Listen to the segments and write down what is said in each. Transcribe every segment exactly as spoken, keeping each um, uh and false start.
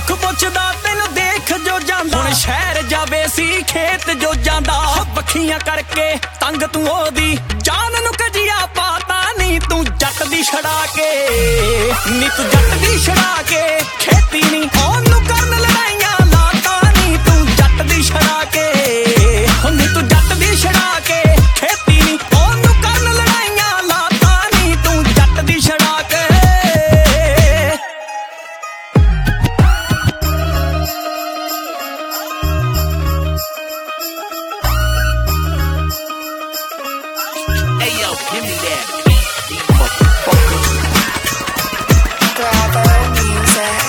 ਦੁੱਖ ਪੁੱਛਦਾ ਤੈਨੂੰ ਦੇਖ ਜੋ ਜਾਂਦਾ। ਹੁਣ ਸ਼ਹਿਰ ਜਾਵੇ ਸੀ ਖੇਤ ਜੋ ਜਾਂਦਾ। ਪੱਖੀਆਂ ਕਰਕੇ ਤੰਗ ਤੂੰ ਉਹਦੀ ਜਾਨ ਨੂੰ ਕਜੀਆ ਪਾਤਾ ਨੀ ਤੂੰ ਜੱਟ ਦੀ ਛੜਾ ਕੇ। ਨੀ ਤੂੰ ਜੱਟ ਦੀ ਛੜਾ ਕੇ ਖੇਤੀ ਨੀ ਉਹਨੂੰ ਕਰਨ ਲੜਾਈਆਂ ਲਾਤਾ ਨੀ ਤੂੰ ਜੱਟ ਦੀ ਛੜਾ ਕੇ। ਨੀ ਤੂੰ ਜੱਟ ਦੀ ਛੜਾ ਕੇ ਖੇਤੀ ਨੀ ਉਹਨੂੰ ਕਰਨ ਲੜਾਈਆਂ ਲਾਤਾ ਨੀ ਤੂੰ ਜੱਟ ਦੀ ਛੜਾ ਕੇ। Hey yo, give me that beat, motherfucker. Bravo music.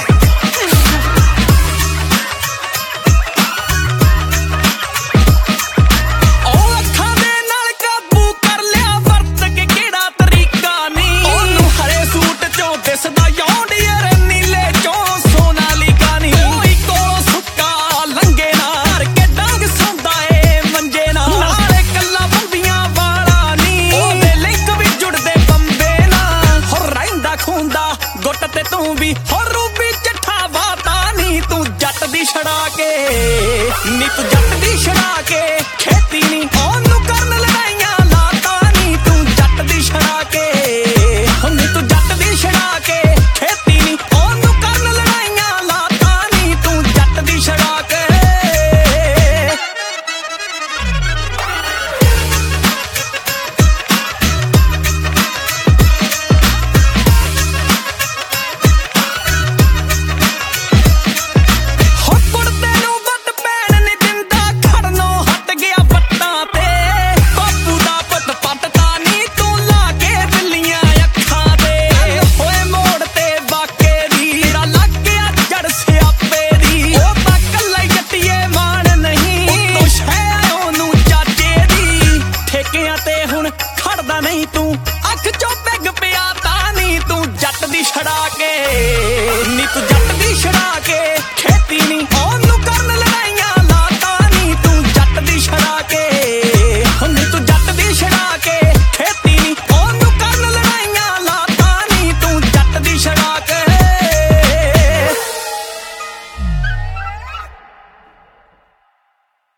ਉਹ ਅੱਖਾਂ ਦੇ ਨਾਲ ਕਾਬੂ ਕਰ ਲਿਆ ਵਰਤ ਕੇ ਕਿਹੜਾ ਤਰੀਕਾ ਨੀ। ਉਹਨੂੰ ਹਰੇ ਸੂਟ ਚੋਂ ਦਿਸਦਾ ਯੌਂਡੀਅਰ ਨੀਲੇ ਚੋਂ ਸੋਨਾਲੀਕਾ ਨੀ। ਕੋਈ ਕੋਲੋਂ ਸੁੱਕਾ ਲੰਗੇ ਨਾਰ ਕੇ ਡੰਗ ਸੌਂਦਾ ਏ ਮੰਜੇ ਨਾਲ। ਨਾਲੇ ਕੱਲਾ ਬੰਦੀਆਂ ਵਾਲਾ ਨੀ ਉਹਦੇ ਲਿੰਕ ਵੀ ਜੁੜਦੇ ਬੰਬੇ ਨਾਲ। ਹੋ ਰਹਿੰਦਾ ਖੂੰਦਾ ਗੁੱਟ ਤੇ ਤੂੰ ਵੀ ਹੋ ਰੂਬੀ ਚੱਠਾ ਵਾਤਾ ਨੀ ਤੂੰ ਜੱਟ ਦੀ ਛੜਾ ਕੇ। ਨੀ ਤੂੰ ਜੱਟ ਦੀ ਛੜਾ ਕੇ ਖੇਤੀ ਨੀ ਉਹਨੂੰ ਕਰਨ ਲੜਾਈਆਂ ਲਾਤਾ ਨੀ ਤੂੰ ਜੱਟ ਦੀ ਛੜਾ ਕੇ। ਨੀ ਤੂੰ ਜੱਟ ਦੀ ਛੜਾ ਕੇ ਖੇਤੀ ਨੀ ਉਹਨੂੰ ਕਰਨ ਲੜਾਈਆਂ ਲਾਤਾ ਨੀ ਤੂੰ ਜੱਟ ਦੀ ਛੜਾ ਕੇ। ਹੋ ਕੁੜਤੇ ਨੂੰ ਵੱਟ ਪੈਣ ਨੀ ਦਿੰਦਾ ਖੜਨੋਂ ਹਟ ਗਿਆ ਵੱਟਾਂ ਤੇ। ਬਾਪੂ ਦਾ ਪੁੱਤ ਪੱਟਦਾ ਨੀ ਤੂੰ ਲਾ ਕੇ ਬਿੱਲੀਆਂ ਅੱਖਾਂ ਤੇ। ਹੋਏ ਮੋੜ ਤੇ ਵਾਕੇ ਦੀ ਜਿਹੜਾ ਲੱਗ ਗਿਆ ਜੜ ਸਿਆਪੇ ਦੀ। ਉਹ ਤਾਂ ਕੱਲਾ ਹੀ ਜੱਟੀਏ ਮਾਣ ਨਹੀਂ ਉੱਤੋਂ ਸ਼ਹਿ ਉਹਨੂੰ ਚਾਚੇ ਦੀ। ਠੇਕਿਆਂ ਤੇ ਹੁਣ ਖੜਦਾ ਨਹੀਂ ਤੂੰ ਅੱਖ ਚੋਂ ਪੈਗ ਪਿਆ ਤਾਂ ਨੀ ਤੂੰ ਜੱਟ ਦੀ ਛੜਾ ਕੇ। ਨੀ ਤੂੰ